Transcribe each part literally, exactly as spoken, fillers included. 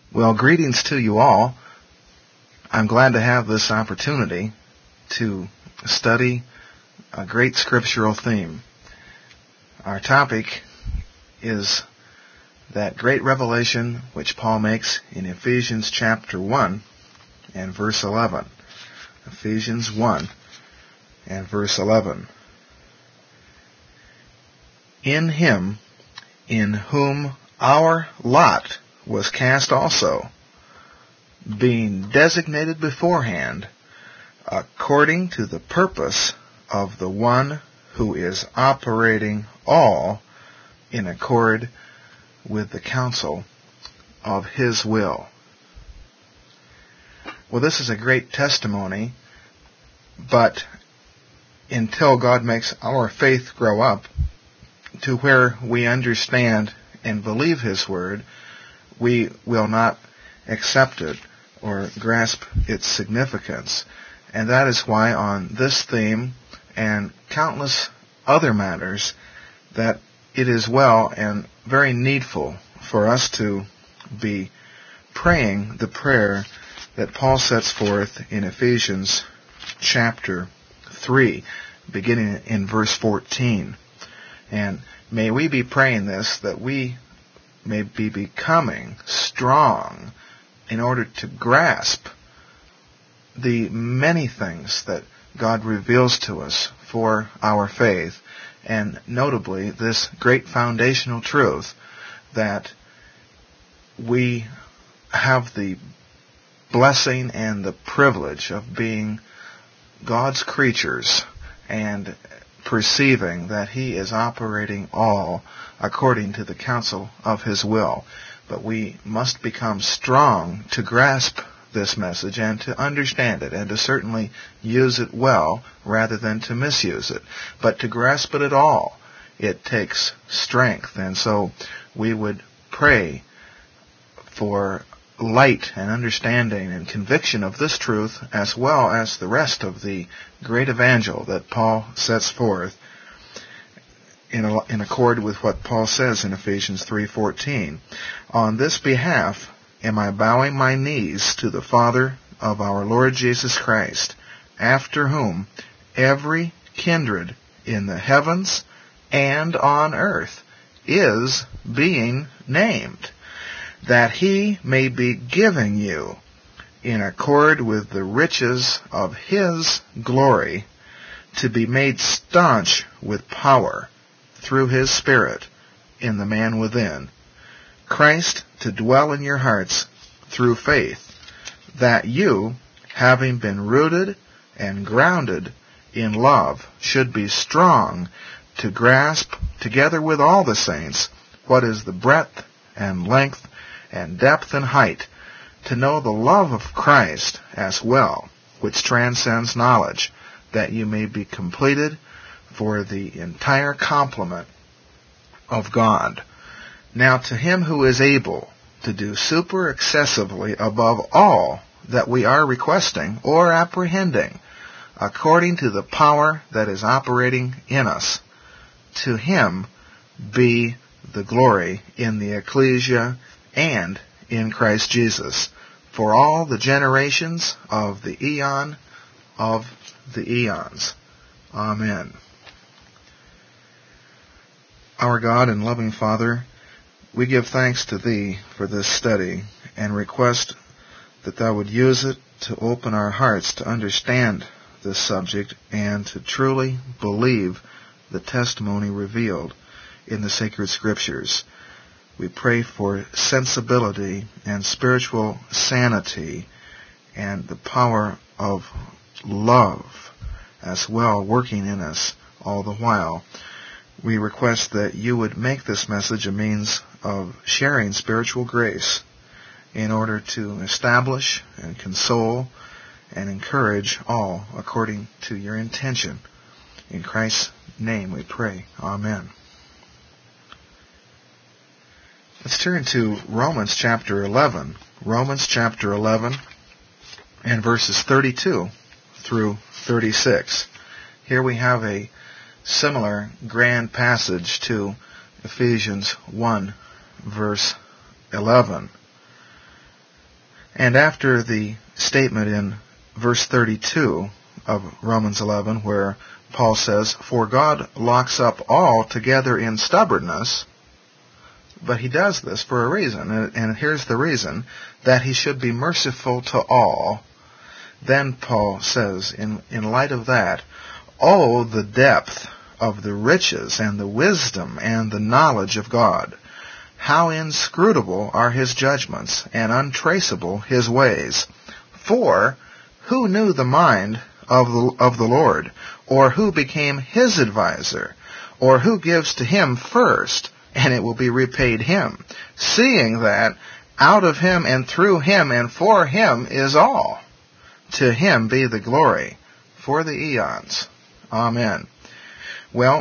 Well, greetings to you all. I'm glad to have this opportunity to study a great scriptural theme. Our topic is that great revelation which Paul makes in Ephesians chapter one and verse eleven. Ephesians one and verse eleven. In him, in whom our lot was cast also, being designated beforehand, according to the purpose of the one who is operating all in accord with the counsel of his will. Well, this is a great testimony, but until God makes our faith grow up to where we understand and believe his word, we will not accept it or grasp its significance. And that is why on this theme and countless other matters that it is well and very needful for us to be praying the prayer that Paul sets forth in Ephesians chapter three, beginning in verse fourteen. And may we be praying this, that we may be becoming strong in order to grasp the many things that God reveals to us for our faith, and notably this great foundational truth that we have the blessing and the privilege of being God's creatures and perceiving that he is operating all according to the counsel of his will. But we must become strong to grasp this message and to understand it and to certainly use it well rather than to misuse it. But to grasp it at all, it takes strength. And so we would pray for light and understanding and conviction of this truth, as well as the rest of the great evangel that Paul sets forth in, a, in accord with what Paul says in Ephesians three fourteen. On this behalf am I bowing my knees to the Father of our Lord Jesus Christ, after whom every kindred in the heavens and on earth is being named, that he may be giving you, in accord with the riches of his glory, to be made staunch with power through his Spirit in the man within, Christ to dwell in your hearts through faith, that you, having been rooted and grounded in love, should be strong to grasp, together with all the saints, what is the breadth and length and depth and height, to know the love of Christ as well, which transcends knowledge, that you may be completed for the entire complement of God. Now to him who is able to do super excessively above all that we are requesting or apprehending, according to the power that is operating in us, to him be the glory in the ecclesia and in Christ Jesus, for all the generations of the eon of the eons. Amen. Our God and loving Father, we give thanks to Thee for this study and request that Thou would use it to open our hearts to understand this subject and to truly believe the testimony revealed in the sacred Scriptures. We pray for sensibility and spiritual sanity and the power of love as well working in us all the while. We request that you would make this message a means of sharing spiritual grace in order to establish and console and encourage all according to your intention. In Christ's name we pray. Amen. Let's turn to Romans chapter eleven. Romans chapter eleven and verses thirty-two through thirty-six. Here we have a similar grand passage to Ephesians one, verse eleven. And after the statement in verse thirty-two of Romans eleven, where Paul says, "For God locks up all together in stubbornness," but he does this for a reason, and here's the reason, that he should be merciful to all. Then Paul says, in, in light of that, "Oh, the depth of the riches and the wisdom and the knowledge of God! How inscrutable are his judgments, and untraceable his ways! For who knew the mind of the, of the Lord? Or who became his advisor? Or who gives to him first, and it will be repaid him? Seeing that out of him and through him and for him is all. To him be the glory for the eons. Amen." Well,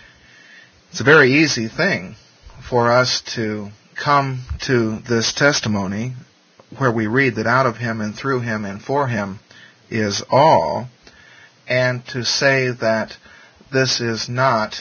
it's a very easy thing for us to come to this testimony where we read that out of him and through him and for him is all, and to say that this is not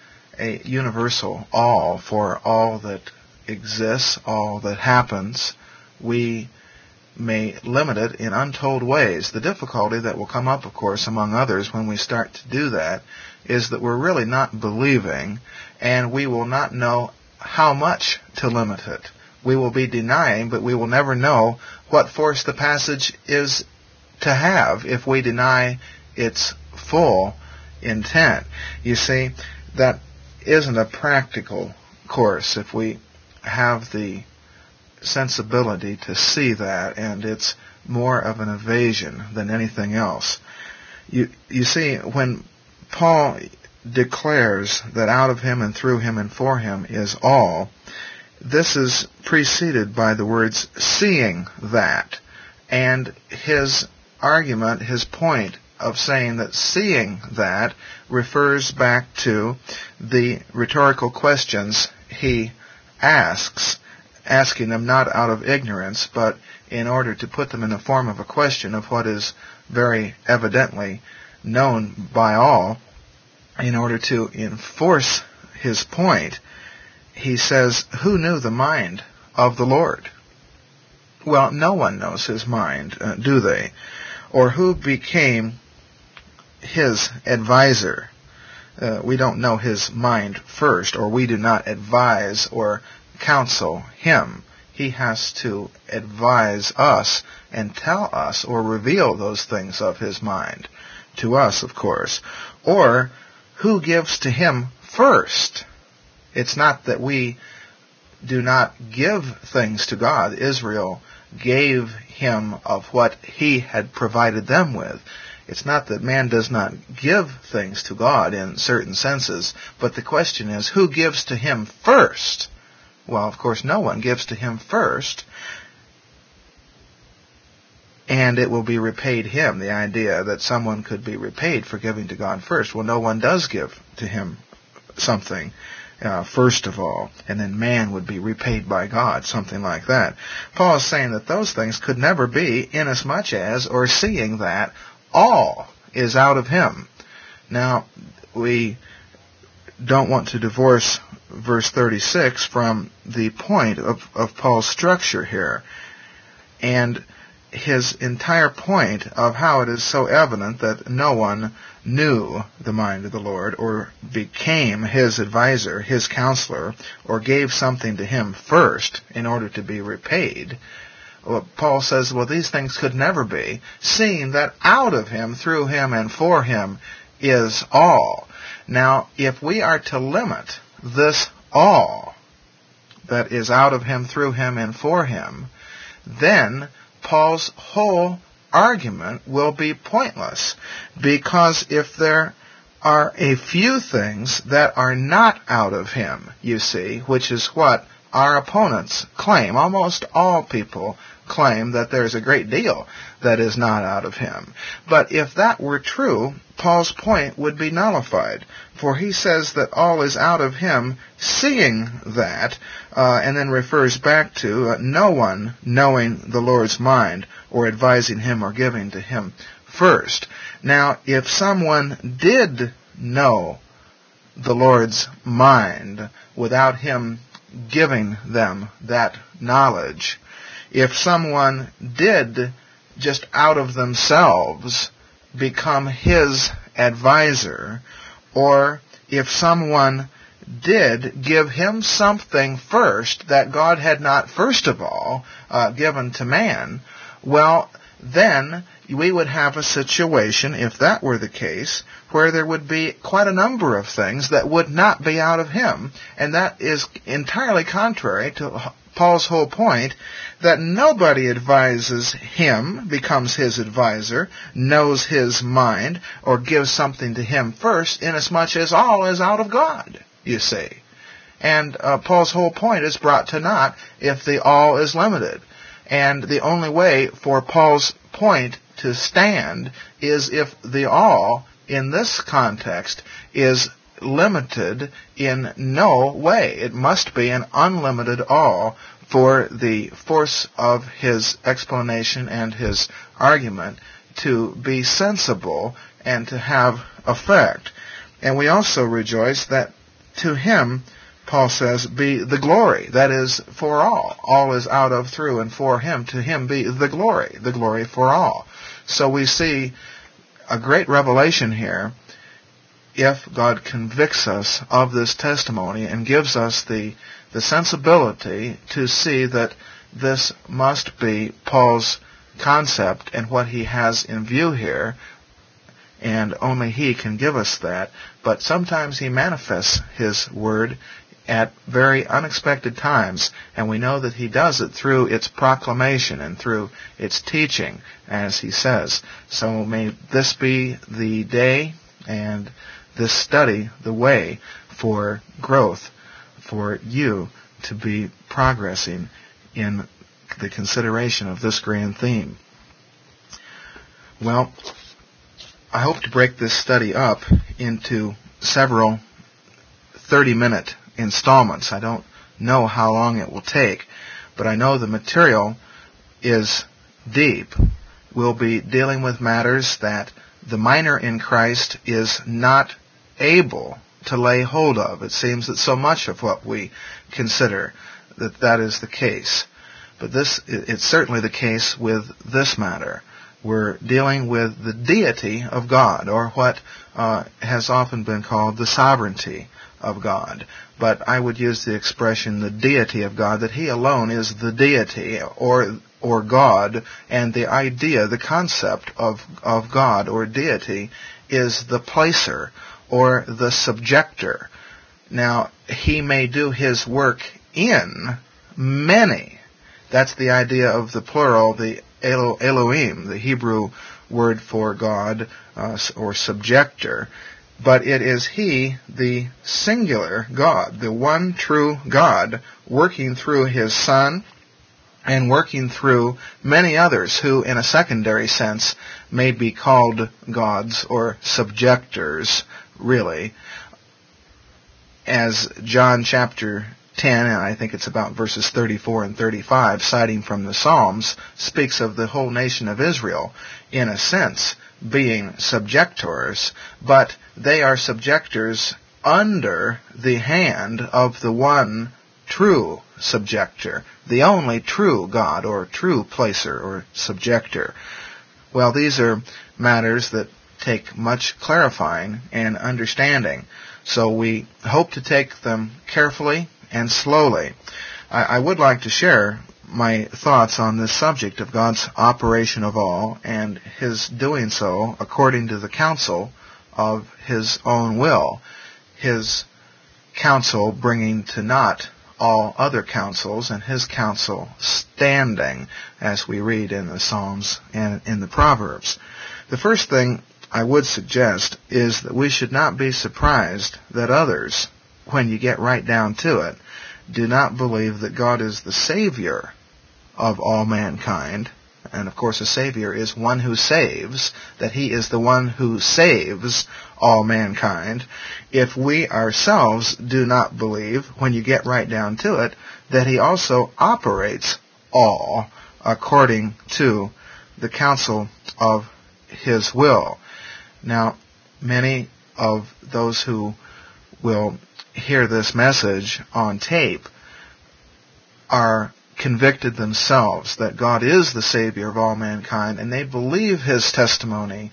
a universal all for all that exists, all that happens. We may limit it in untold ways. The difficulty that will come up, of course, among others when we start to do that is that we're really not believing, and we will not know how much to limit it. We will be denying, but we will never know what force the passage is to have if we deny its full intent. You see, that isn't a practical course if we have the sensibility to see that, and it's more of an evasion than anything else. You, you see, when Paul declares that out of him and through him and for him is all, this is preceded by the words "seeing that," and his argument, his point of saying that seeing that refers back to the rhetorical questions he asks, asking them not out of ignorance, but in order to put them in the form of a question of what is very evidently known by all. In order to enforce his point, he says, "Who knew the mind of the Lord?" Well, no one knows his mind, uh, do they? Or who became his advisor? Uh, we don't know his mind first, or we do not advise or counsel him. He has to advise us and tell us or reveal those things of his mind to us, of course. Or who gives to him first? It's not that we do not give things to God. Israel gave him of what he had provided them with. It's not that man does not give things to God in certain senses, but the question is, who gives to him first? Well, of course, no one gives to him first, and it will be repaid him. The idea that someone could be repaid for giving to God first. Well, no one does give to him something uh, first of all, and then man would be repaid by God, something like that. Paul is saying that those things could never be, inasmuch as, or seeing that, all is out of him. Now, we don't want to divorce verse thirty-six from the point of, of Paul's structure here. And his entire point of how it is so evident that no one knew the mind of the Lord, or became his advisor, his counselor, or gave something to him first in order to be repaid. Well, Paul says, well, these things could never be, seeing that out of him, through him, and for him is all. Now, if we are to limit this all that is out of him, through him, and for him, then Paul's whole argument will be pointless, because if there are a few things that are not out of him, you see, which is what our opponents claim. Almost all people claim that there's a great deal that is not out of him. But if that were true, Paul's point would be nullified, for he says that all is out of him, seeing that, uh, and then refers back to uh, no one knowing the Lord's mind, or advising him or giving to him first. Now, if someone did know the Lord's mind without him giving them that knowledge, if someone did just out of themselves become his advisor, or if someone did give him something first that God had not first of all uh, given to man, well, then we would have a situation, if that were the case, where there would be quite a number of things that would not be out of him. And that is entirely contrary to Paul's whole point, that nobody advises him, becomes his advisor, knows his mind, or gives something to him first, inasmuch as all is out of God, you see. And uh, Paul's whole point is brought to naught if the all is limited. And the only way for Paul's point to stand is if the all, in this context, is limited in no way. It must be an unlimited all for the force of his explanation and his argument to be sensible and to have effect. And we also rejoice that to him, Paul says, be the glory. That is, for all. All is out of, through, and for him. To him be the glory. The glory for all. So we see a great revelation here if God convicts us of this testimony and gives us the, the sensibility to see that this must be Paul's concept and what he has in view here, and only he can give us that. But sometimes he manifests his word at very unexpected times, and we know that he does it through its proclamation and through its teaching, as he says. So may this be the day and this study the way for growth, for you to be progressing in the consideration of this grand theme. Well, I hope to break this study up into several thirty-minute installments. I don't know how long it will take, but I know the material is deep. We'll be dealing with matters that the minor in Christ is not able to lay hold of. It seems that so much of what we consider that that is the case. But this, it's certainly the case with this matter. We're dealing with the deity of God, or what uh, has often been called the sovereignty of God. But I would use the expression the deity of God, that he alone is the deity, or or God, and the idea, the concept of, of God or deity is the placer or the subjector. Now, he may do his work in many. That's the idea of the plural, the Elo, Elohim, the Hebrew word for God uh, or subjector. But it is he, the singular God, the one true God, working through his Son and working through many others who, in a secondary sense, may be called gods or subjectors, really. As John chapter ten, and I think it's about verses thirty-four and thirty-five, citing from the Psalms, speaks of the whole nation of Israel, in a sense, being subjectors, but they are subjectors under the hand of the one true subjector, the only true God, or true placer, or subjector. Well, these are matters that take much clarifying and understanding, so we hope to take them carefully and slowly. I, I would like to share my thoughts on this subject of God's operation of all and his doing so according to the counsel of his own will, his counsel bringing to naught all other counsels, and his counsel standing, as we read in the Psalms and in the Proverbs. The first thing I would suggest is that we should not be surprised that others, when you get right down to it, do not believe that God is the Savior of all mankind. And of course a Savior is one who saves, that he is the one who saves all mankind. If we ourselves do not believe, when you get right down to it, that he also operates all according to the counsel of his will. Now, many of those who will hear this message on tape are convicted themselves that God is the Savior of all mankind, and they believe his testimony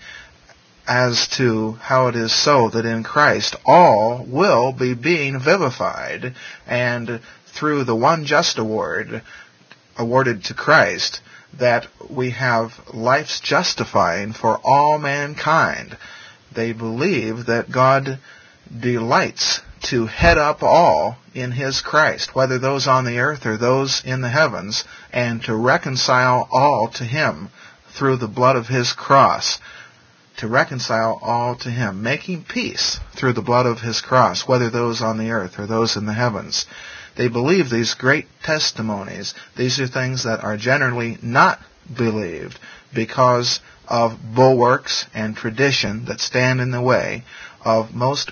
as to how it is so that in Christ all will be being vivified, and through the one just award awarded to Christ, that we have life's justifying for all mankind. They believe that God delights to head up all in his Christ, whether those on the earth or those in the heavens, and to reconcile all to him through the blood of his cross. To reconcile all to him, making peace through the blood of his cross, whether those on the earth or those in the heavens. They believe these great testimonies. These are things that are generally not believed because of bulwarks and tradition that stand in the way of most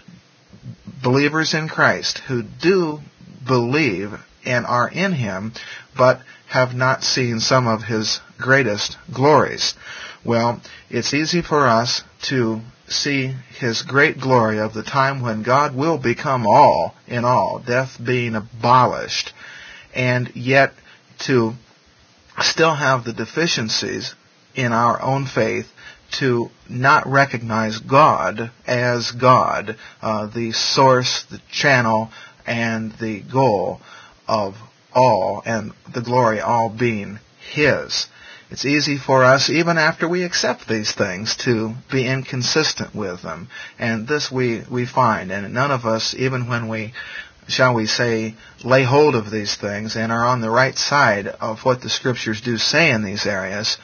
believers in Christ who do believe and are in him, but have not seen some of his greatest glories. Well, it's easy for us to see his great glory of the time when God will become all in all, death being abolished, and yet to still have the deficiencies in our own faith to not recognize God as God, uh, the source, the channel, and the goal of all, and the glory all being his. It's easy for us, even after we accept these things, to be inconsistent with them. And this we, we find. And none of us, even when we, shall we say, lay hold of these things and are on the right side of what the Scriptures do say in these areas,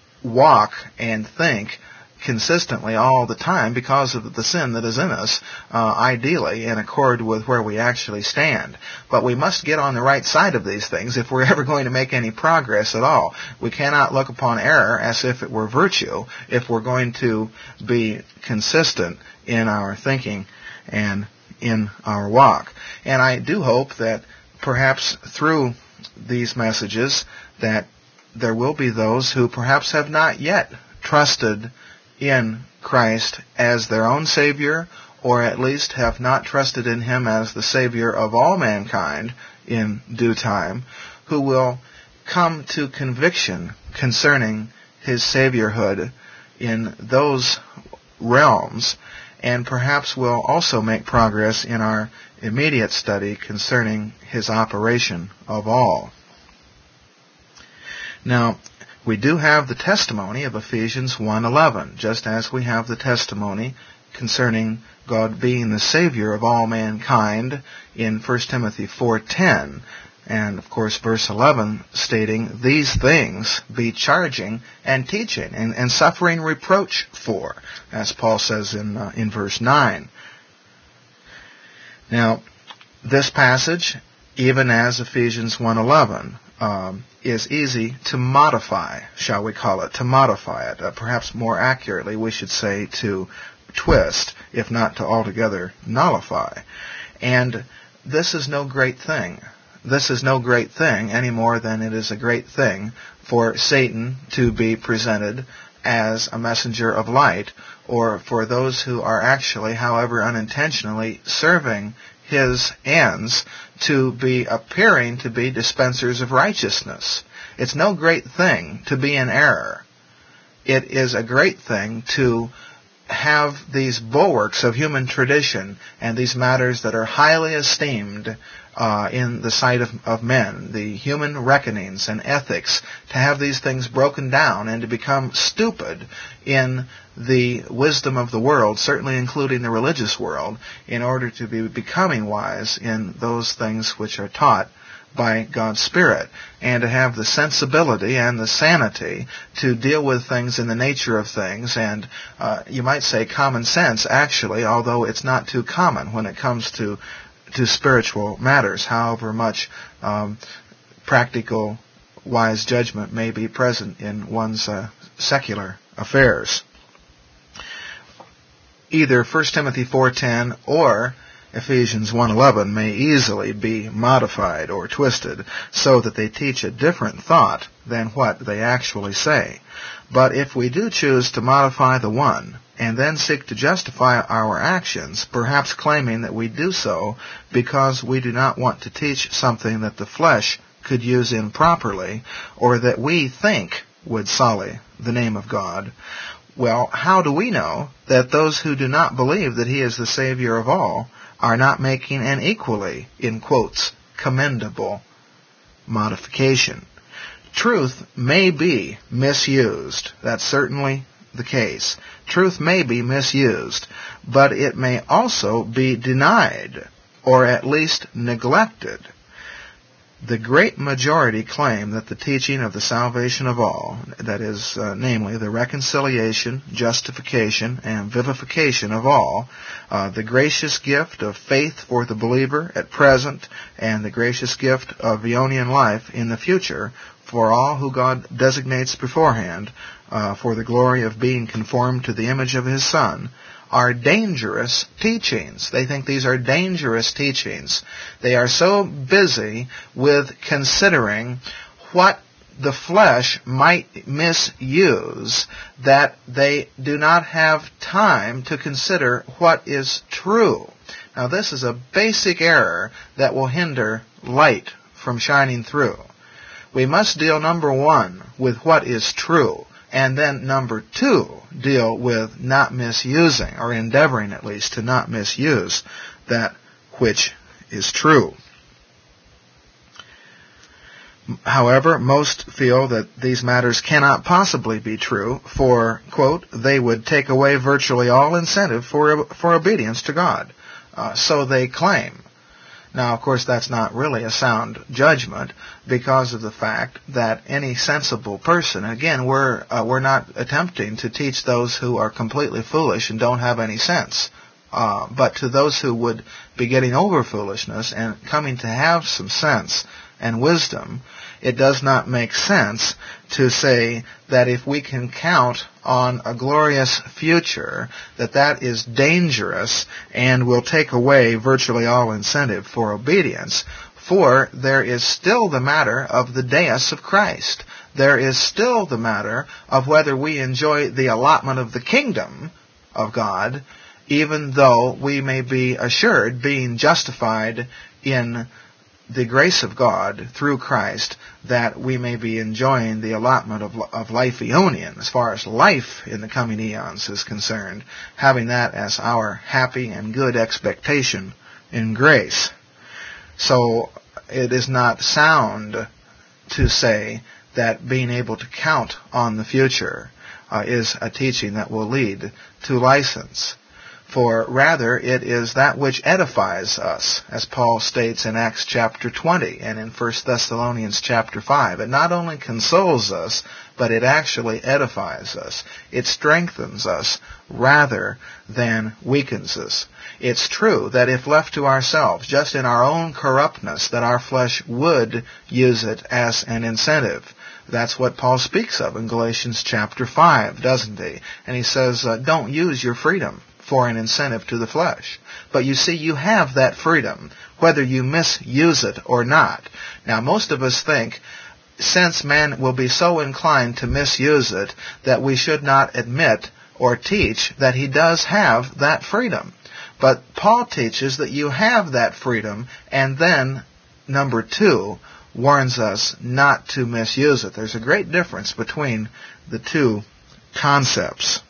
walk and think consistently all the time because of the sin that is in us, uh, ideally in accord with where we actually stand. But we must get on the right side of these things if we're ever going to make any progress at all. We cannot look upon error as if it were virtue if we're going to be consistent in our thinking and in our walk. And I do hope that perhaps through these messages that there will be those who perhaps have not yet trusted in Christ as their own Savior, or at least have not trusted in him as the Savior of all mankind in due time, who will come to conviction concerning his Saviorhood in those realms, and perhaps will also make progress in our immediate study concerning his operation of all. Now, we do have the testimony of Ephesians one eleven, just as we have the testimony concerning God being the Savior of all mankind in First Timothy four ten. And, of course, verse eleven stating, "These things be charging and teaching and, and suffering reproach for," as Paul says in, uh, in verse nine. Now, this passage, even as Ephesians one eleven, um, is easy to modify, shall we call it, to modify it. Uh, perhaps more accurately, we should say to twist, if not to altogether nullify. And this is no great thing. This is no great thing any more than it is a great thing for Satan to be presented as a messenger of light, or for those who are actually, however unintentionally, serving his ends to be appearing to be dispensers of righteousness. It's no great thing to be in error. It is a great thing to have these bulwarks of human tradition and these matters that are highly esteemed uh, in the sight of, of men, the human reckonings and ethics, to have these things broken down and to become stupid in the wisdom of the world, certainly including the religious world, in order to be becoming wise in those things which are taught by God's Spirit, and to have the sensibility and the sanity to deal with things in the nature of things, and uh, you might say common sense, actually, although it's not too common when it comes to to spiritual matters, however much um, practical, wise judgment may be present in one's uh, secular affairs. Either First Timothy four ten or Ephesians one eleven may easily be modified or twisted so that they teach a different thought than what they actually say. But if we do choose to modify the one and then seek to justify our actions, perhaps claiming that we do so because we do not want to teach something that the flesh could use improperly, or that we think would sully the name of God. Well, how do we know that those who do not believe that He is the Savior of all are not making an equally, in quotes, commendable modification? Truth may be misused. That's certainly the case. Truth may be misused, but it may also be denied, or at least neglected. The great majority claim that the teaching of the salvation of all, that is, uh, namely, the reconciliation, justification, and vivification of all, uh, the gracious gift of faith for the believer at present, and the gracious gift of Aeonian life in the future for all who God designates beforehand, uh, for the glory of being conformed to the image of His Son, are dangerous teachings. They think these are dangerous teachings. They are so busy with considering what the flesh might misuse that they do not have time to consider what is true. Now, this is a basic error that will hinder light from shining through. We must deal, number one, with what is true. And then, number two, deal with not misusing, or endeavoring at least to not misuse, that which is true. However, most feel that these matters cannot possibly be true, for, quote, they would take away virtually all incentive for, for obedience to God. Uh, so they claim. Now, of course, that's not really a sound judgment because of the fact that any sensible person, again, we're uh, we're not attempting to teach those who are completely foolish and don't have any sense. Uh, but to those who would be getting over foolishness and coming to have some sense and wisdom, it does not make sense to say that if we can count on a glorious future, that that is dangerous and will take away virtually all incentive for obedience. For there is still the matter of the deus of Christ. There is still the matter of whether we enjoy the allotment of the kingdom of God, even though we may be assured, being justified in the grace of God through Christ, that we may be enjoying the allotment of, of life Aeonian, as far as life in the coming eons is concerned, having that as our happy and good expectation in grace. So it is not sound to say that being able to count on the future uh, is a teaching that will lead to license. For rather it is that which edifies us, as Paul states in Acts chapter twenty and in First Thessalonians chapter five. It not only consoles us, but it actually edifies us. It strengthens us rather than weakens us. It's true that if left to ourselves, just in our own corruptness, that our flesh would use it as an incentive. That's what Paul speaks of in Galatians chapter five, doesn't he? And he says, uh, don't use your freedom for an incentive to the flesh. But you see, you have that freedom, whether you misuse it or not. Now, most of us think, since man will be so inclined to misuse it, that we should not admit or teach that he does have that freedom. But Paul teaches that you have that freedom, and then, number two, warns us not to misuse it. There's a great difference between the two concepts.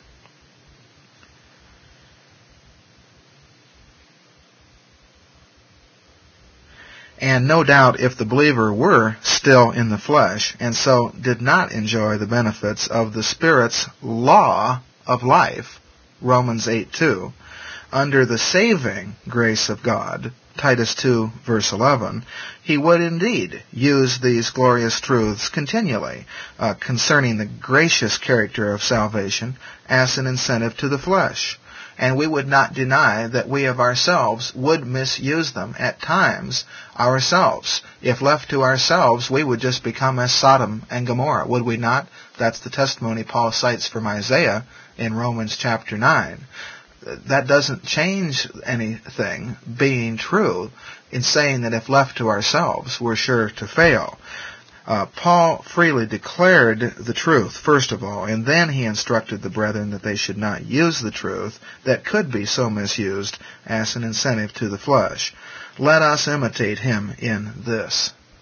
And no doubt if the believer were still in the flesh and so did not enjoy the benefits of the Spirit's law of life, Romans eight two, under the saving grace of God, Titus two verse eleven, he would indeed use these glorious truths continually uh, concerning the gracious character of salvation as an incentive to the flesh. And we would not deny that we of ourselves would misuse them at times ourselves. If left to ourselves, we would just become as Sodom and Gomorrah, would we not? That's the testimony Paul cites from Isaiah in Romans chapter nine. That doesn't change anything being true in saying that if left to ourselves, we're sure to fail. Uh, Paul freely declared the truth, first of all, and then he instructed the brethren that they should not use the truth that could be so misused as an incentive to the flesh. Let us imitate him in this.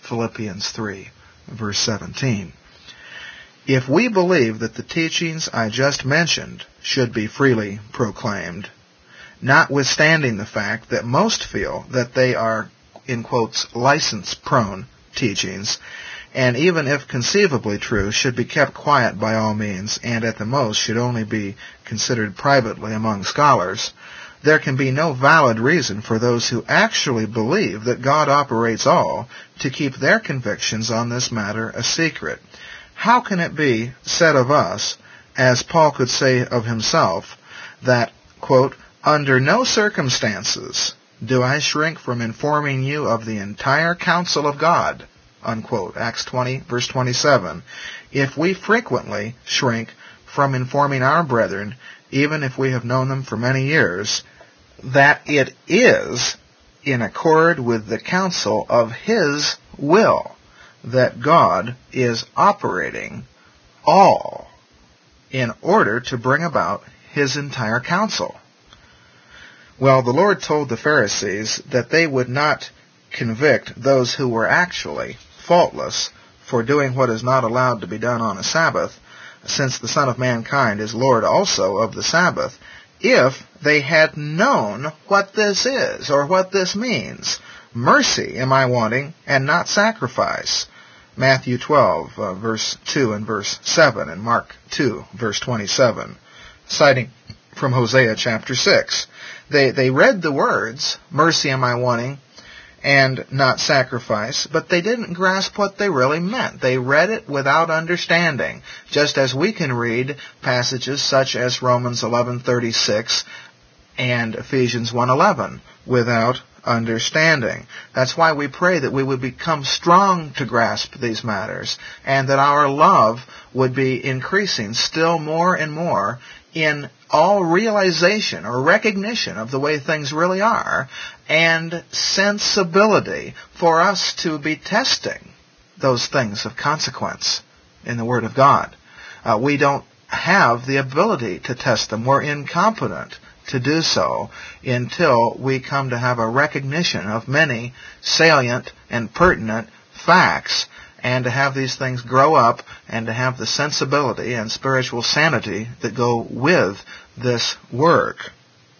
Philippians three, verse seventeen. If we believe that the teachings I just mentioned should be freely proclaimed, notwithstanding the fact that most feel that they are, in quotes, license-prone teachings, and even if conceivably true, should be kept quiet by all means, and at the most should only be considered privately among scholars, there can be no valid reason for those who actually believe that God operates all to keep their convictions on this matter a secret. How can it be said of us, as Paul could say of himself, that, quote, under no circumstances do I shrink from informing you of the entire counsel of God, unquote, Acts twenty, verse twenty-seven, if we frequently shrink from informing our brethren, even if we have known them for many years, that it is in accord with the counsel of His will that God is operating all in order to bring about His entire counsel. Well, the Lord told the Pharisees that they would not convict those who were actually faultless for doing what is not allowed to be done on a Sabbath, since the Son of Mankind is Lord also of the Sabbath, if they had known what this is, or what this means. Mercy am I wanting, and not sacrifice. Matthew twelve, uh, verse two and verse seven, and Mark two, verse twenty-seven, citing from Hosea chapter six. They, they read the words, mercy am I wanting, and not sacrifice, but they didn't grasp what they really meant. They read it without understanding, just as we can read passages such as Romans eleven thirty-six and Ephesians one eleven without understanding. That's why we pray that we would become strong to grasp these matters, and that our love would be increasing still more and more in all realization or recognition of the way things really are, and sensibility for us to be testing those things of consequence in the Word of God. Uh, we don't have the ability to test them. We're incompetent to do so until we come to have a recognition of many salient and pertinent facts, and to have these things grow up, and to have the sensibility and spiritual sanity that go with this work.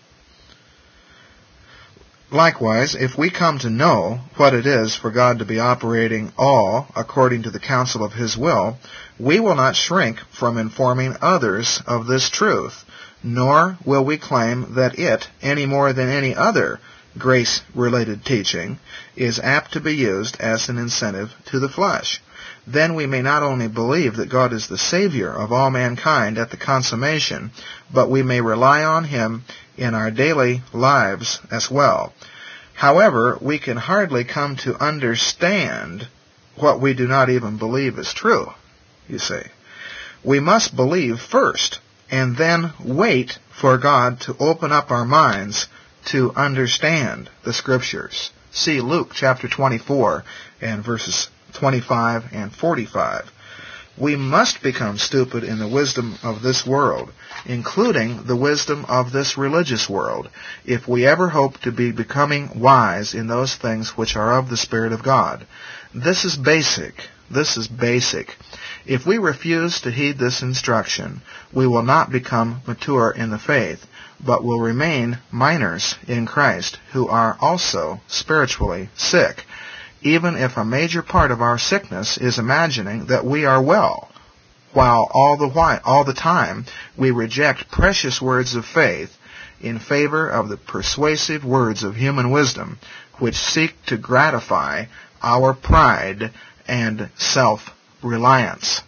Likewise, if we come to know what it is for God to be operating all according to the counsel of His will, we will not shrink from informing others of this truth, nor will we claim that it, any more than any other grace-related teaching, is apt to be used as an incentive to the flesh. Then we may not only believe that God is the Savior of all mankind at the consummation, but we may rely on Him in our daily lives as well. However, we can hardly come to understand what we do not even believe is true, you see. We must believe first, and then wait for God to open up our minds to understand the Scriptures. See Luke chapter twenty-four and verses twenty-five and forty-five. We must become stupid in the wisdom of this world, including the wisdom of this religious world, if we ever hope to be becoming wise in those things which are of the Spirit of God. This is basic. This is basic. If we refuse to heed this instruction, we will not become mature in the faith, but will remain minors in Christ, who are also spiritually sick, even if a major part of our sickness is imagining that we are well, while all the while, all the time we reject precious words of faith in favor of the persuasive words of human wisdom, which seek to gratify our pride and self-reliance.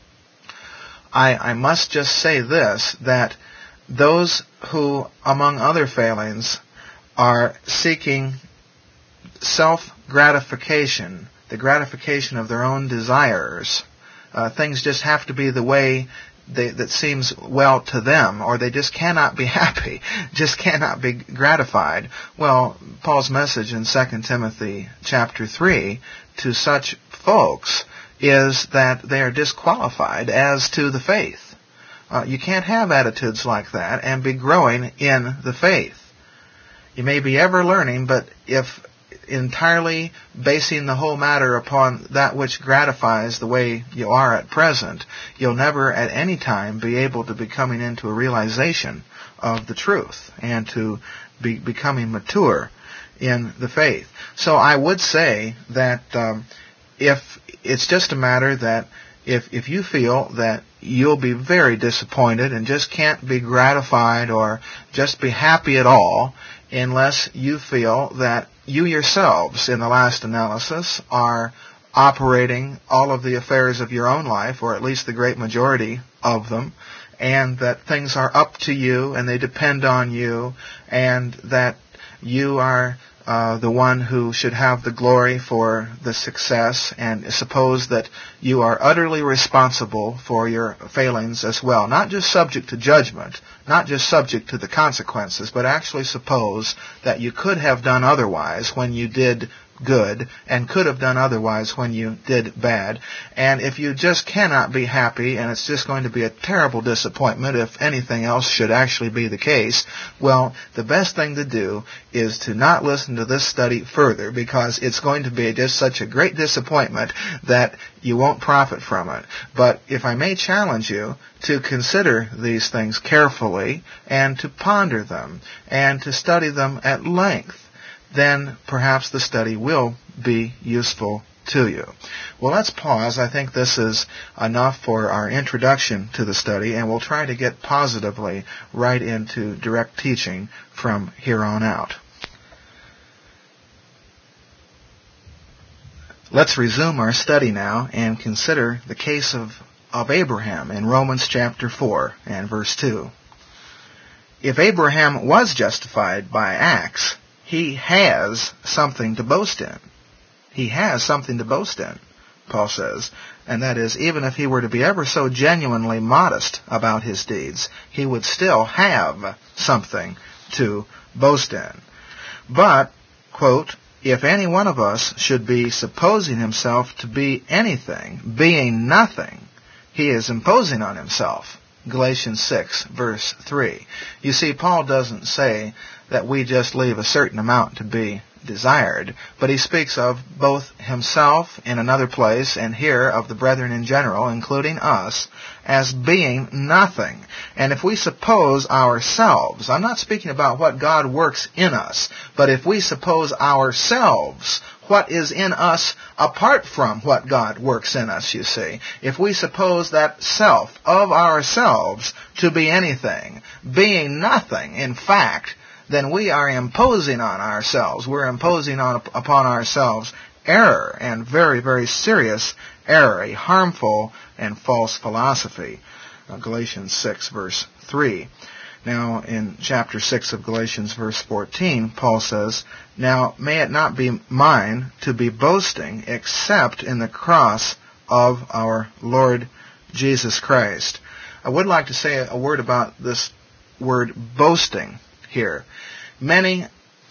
I, I must just say this, that those who, among other failings, are seeking self-gratification, the gratification of their own desires, uh, things just have to be the way they, that seems well to them, or they just cannot be happy, just cannot be gratified. Well, Paul's message in Second Timothy chapter three to such folks is that they are disqualified as to the faith. Uh, you can't have attitudes like that and be growing in the faith. You may be ever learning, but if entirely basing the whole matter upon that which gratifies the way you are at present, you'll never at any time be able to be coming into a realization of the truth and to be becoming mature in the faith. So I would say that um, if it's just a matter that if if you feel that you'll be very disappointed and just can't be gratified or just be happy at all unless you feel that you yourselves, in the last analysis, are operating all of the affairs of your own life, or at least the great majority of them, and that things are up to you and they depend on you, and that you are uh, the one who should have the glory for the success, and suppose that you are utterly responsible for your failings as well. Not just subject to judgment, not just subject to the consequences, but actually suppose that you could have done otherwise when you did good, and could have done otherwise when you did bad. And if you just cannot be happy, and it's just going to be a terrible disappointment if anything else should actually be the case, well, the best thing to do is to not listen to this study further, because it's going to be just such a great disappointment that you won't profit from it. But if I may challenge you to consider these things carefully and to ponder them and to study them at length, then perhaps the study will be useful to you. Well, let's pause. I think this is enough for our introduction to the study, and we'll try to get positively right into direct teaching from here on out. Let's resume our study now and consider the case of, of Abraham in Romans chapter four and verse two. If Abraham was justified by acts, he has something to boast in. He has something to boast in, Paul says. And that is, even if he were to be ever so genuinely modest about his deeds, he would still have something to boast in. But, quote, if any one of us should be supposing himself to be anything, being nothing, he is imposing on himself. Galatians six, verse three. You see, Paul doesn't say that we just leave a certain amount to be desired, but he speaks of both himself in another place and here of the brethren in general, including us, as being nothing. And if we suppose ourselves, I'm not speaking about what God works in us, but if we suppose ourselves, what is in us apart from what God works in us, you see. If we suppose that self of ourselves to be anything, being nothing, in fact, then we are imposing on ourselves. We're imposing on, upon ourselves error, and very, very serious error, a harmful and false philosophy. Uh, Galatians six, verse three. Now, in chapter six of Galatians, verse fourteen, Paul says, now may it not be mine to be boasting except in the cross of our Lord Jesus Christ. I would like to say a word about this word boasting here. Many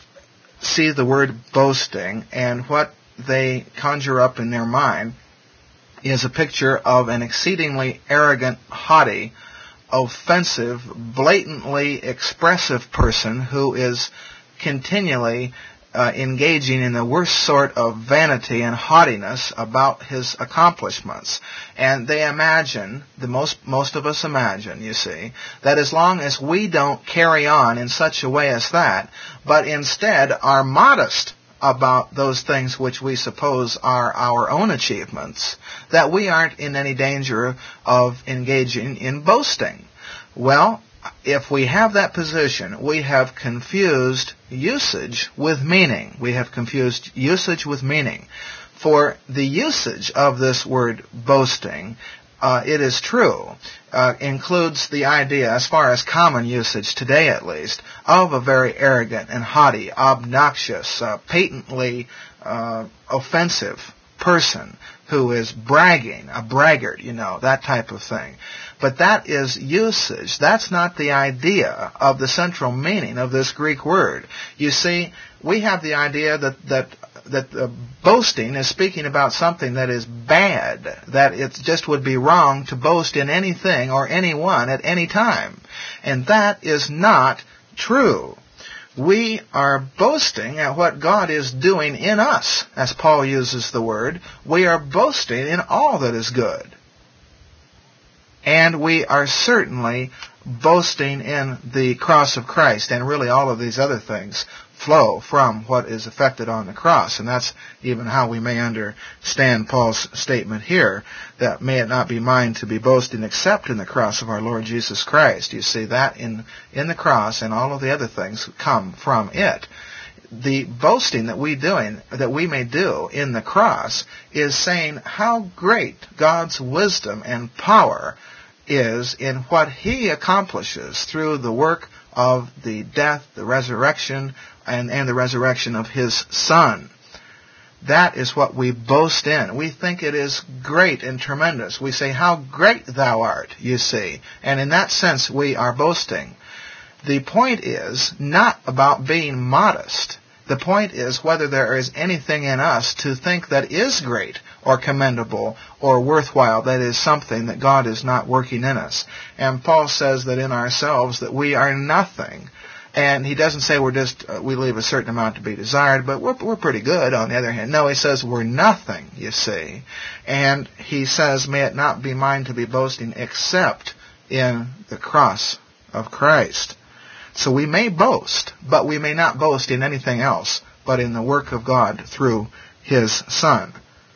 see the word boasting, and what they conjure up in their mind is a picture of an exceedingly arrogant, haughty, offensive, blatantly expressive person who is continually uh, engaging in the worst sort of vanity and haughtiness about his accomplishments. And they imagine, the most most of us imagine, you see, that as long as we don't carry on in such a way as that, but instead are modest about those things which we suppose are our own achievements, that we aren't in any danger of engaging in boasting. Well, if we have that position, we have confused usage with meaning. We have confused usage with meaning. For the usage of this word boasting, uh, it is true, uh, includes the idea, as far as common usage today at least, of a very arrogant and haughty, obnoxious, uh, patently uh, offensive person who is bragging, a braggart, you know, that type of thing. But that is usage. That's not the idea of the central meaning of this Greek word. You see, we have the idea that that that uh, boasting is speaking about something that is bad, that it just would be wrong to boast in anything or anyone at any time. And that is not true. We are boasting at what God is doing in us, as Paul uses the word. We are boasting in all that is good. And we are certainly boasting in the cross of Christ, and really all of these other things flow from what is effected on the cross. And that's even how we may understand Paul's statement here, that may it not be mine to be boasting except in the cross of our Lord Jesus Christ. You see, that in, in the cross and all of the other things come from it. The boasting that we doing, that we may do in the cross is saying how great God's wisdom and power is in what He accomplishes through the work of the death, the resurrection, and, and the resurrection of His Son. That is what we boast in. We think it is great and tremendous. We say, how great thou art, you see. And in that sense, we are boasting. The point is not about being modest. The point is whether there is anything in us to think that is great or commendable or worthwhile, that is something that God is not working in us. And Paul says that in ourselves that we are nothing. And he doesn't say we're just, uh, we leave a certain amount to be desired, but we're, we're pretty good on the other hand. No, he says we're nothing, you see. And he says, may it not be mine to be boasting except in the cross of Christ. So we may boast, but we may not boast in anything else but in the work of God through His Son.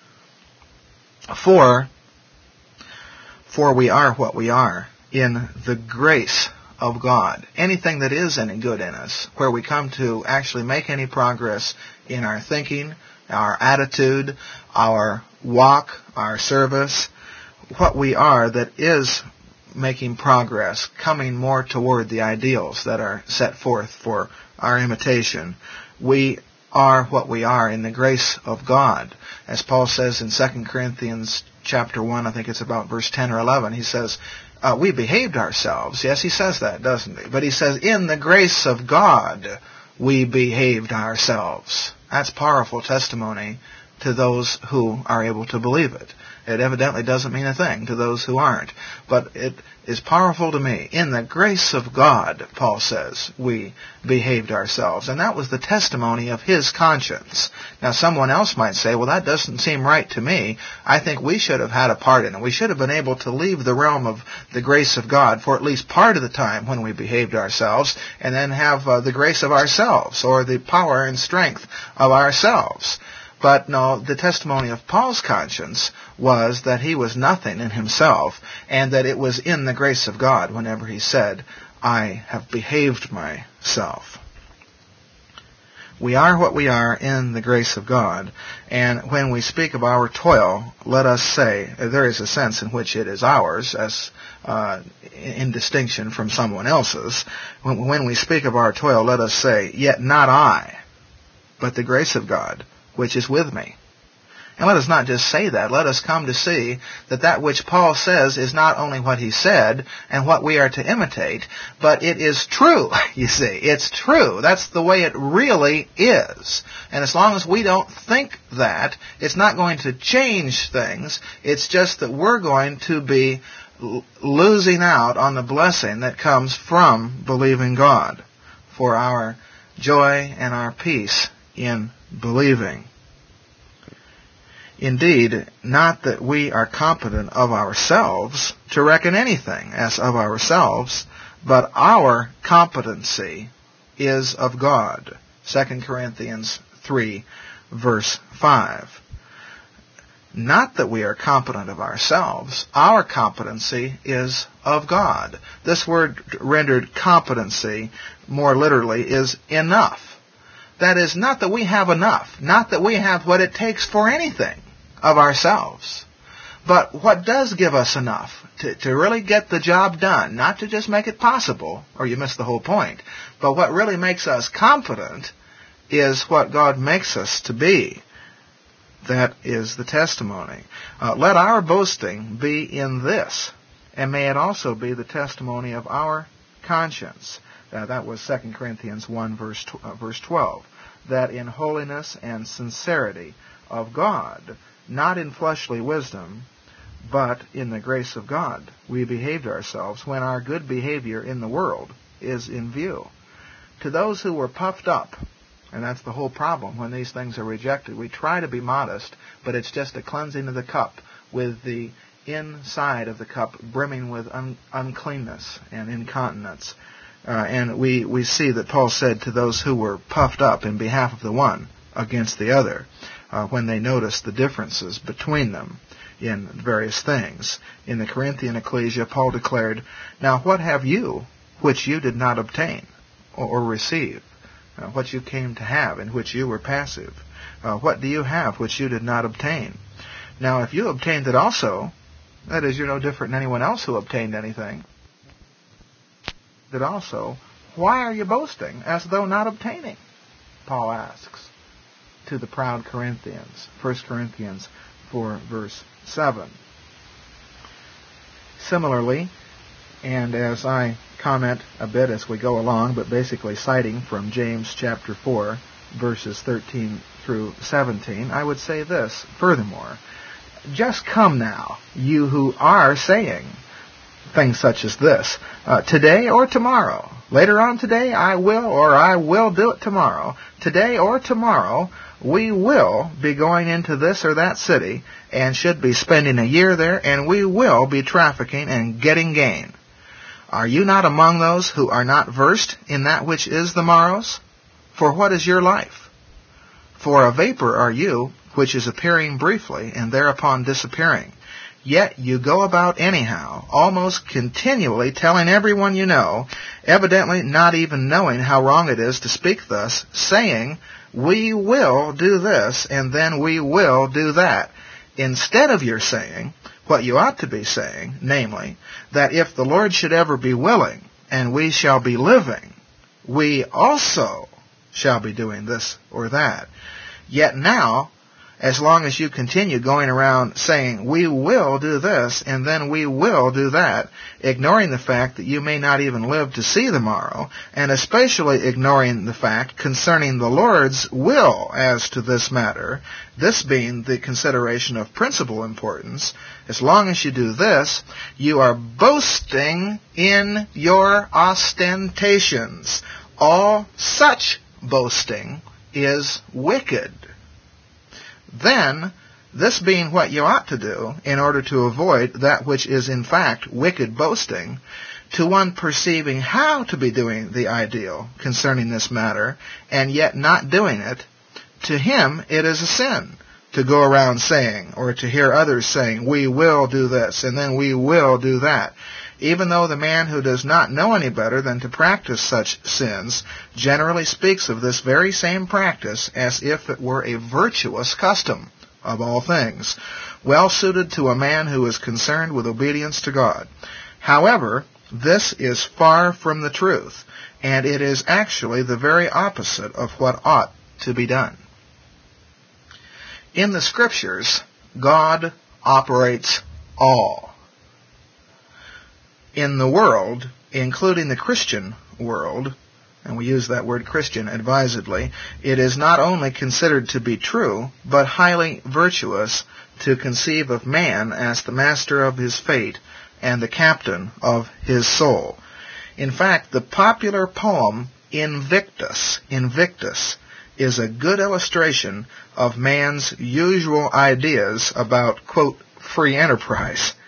For, for we are what we are in the grace of God. Anything that is any good in us, where we come to actually make any progress in our thinking, our attitude, our walk, our service, what we are that is making progress, coming more toward the ideals that are set forth for our imitation. We are what we are in the grace of God. As Paul says in Second Corinthians chapter one, I think it's about verse ten or eleven, he says, uh, we behaved ourselves. Yes, he says that, doesn't he? But he says, in the grace of God, we behaved ourselves. That's powerful testimony to those who are able to believe it. It evidently doesn't mean a thing to those who aren't. But it is powerful to me. In the grace of God, Paul says, we behaved ourselves. And that was the testimony of his conscience. Now, someone else might say, well, that doesn't seem right to me. I think we should have had a part in it. We should have been able to leave the realm of the grace of God for at least part of the time when we behaved ourselves, and then have uh, the grace of ourselves, or the power and strength of ourselves. But no, the testimony of Paul's conscience was that he was nothing in himself, and that it was in the grace of God whenever he said, I have behaved myself. We are what we are in the grace of God, and when we speak of our toil, let us say, there is a sense in which it is ours, as uh, in distinction from someone else's. When, when we speak of our toil, let us say, yet not I, but the grace of God, which is with me. And let us not just say that. Let us come to see that that which Paul says is not only what he said and what we are to imitate, but it is true, you see. It's true. That's the way it really is. And as long as we don't think that, it's not going to change things. It's just that we're going to be l- losing out on the blessing that comes from believing God for our joy and our peace in believing. Indeed, not that we are competent of ourselves to reckon anything as of ourselves, but our competency is of God. Second Corinthians three, verse five. Not that we are competent of ourselves. Our competency is of God. This word rendered competency, more literally, is enough. That is, not that we have enough, not that we have what it takes for anything of ourselves, but what does give us enough to, to really get the job done, not to just make it possible, or you miss the whole point, but what really makes us confident is what God makes us to be. That is the testimony. Uh, let our boasting be in this, and may it also be the testimony of our conscience. Uh, that was Second Corinthians one, verse, tw- uh, verse twelve. That in holiness and sincerity of God, not in fleshly wisdom, but in the grace of God, we behaved ourselves when our good behavior in the world is in view. to those who were puffed up, and that's the whole problem when these things are rejected. We try to be modest, but it's just a cleansing of the cup, with the inside of the cup brimming with un- uncleanness and incontinence. Uh, and we, we see that Paul said to those who were puffed up in behalf of the one against the other, uh, when they noticed the differences between them in various things. In the Corinthian ecclesia, Paul declared, "Now what have you which you did not obtain or, or receive? Uh, what you came to have, in which you were passive? Uh, what do you have which you did not obtain? Now if you obtained it also," that is, you're no different than anyone else who obtained anything, "that also, why are you boasting as though not obtaining?" Paul asks to the proud Corinthians. First Corinthians four, verse seven. Similarly, and as I comment a bit as we go along, but basically citing from James chapter four, verses thirteen through seventeen, I would say this, furthermore, "Just come now, you who are saying things such as this, uh, today or tomorrow. Later on today, I will, or I will do it tomorrow. Today or tomorrow, we will be going into this or that city and should be spending a year there, and we will be trafficking and getting gain. Are you not among those who are not versed in that which is the morrow's? For what is your life? For a vapor are you, which is appearing briefly, and thereupon disappearing. Yet you go about anyhow, almost continually telling everyone you know, evidently not even knowing how wrong it is to speak thus, saying, we will do this, and then we will do that, instead of your saying what you ought to be saying, namely, that if the Lord should ever be willing, and we shall be living, we also shall be doing this or that. Yet now, as long as you continue going around saying, we will do this, and then we will do that, ignoring the fact that you may not even live to see the morrow, and especially ignoring the fact concerning the Lord's will as to this matter, this being the consideration of principal importance, as long as you do this, you are boasting in your ostentations. All such boasting is wicked. Then, this being what you ought to do in order to avoid that which is in fact wicked boasting, to one perceiving how to be doing the ideal concerning this matter, and yet not doing it, to him it is a sin to go around saying, or to hear others saying, we will do this, and then we will do that, even though the man who does not know any better than to practice such sins generally speaks of this very same practice as if it were a virtuous custom, of all things, well suited to a man who is concerned with obedience to God. However, this is far from the truth, and it is actually the very opposite of what ought to be done. In the Scriptures, God operates all. In the world, including the Christian world, and we use that word Christian advisedly, it is not only considered to be true, but highly virtuous to conceive of man as the master of his fate and the captain of his soul. In fact, the popular poem Invictus, Invictus, is a good illustration of man's usual ideas about, quote, free enterprise.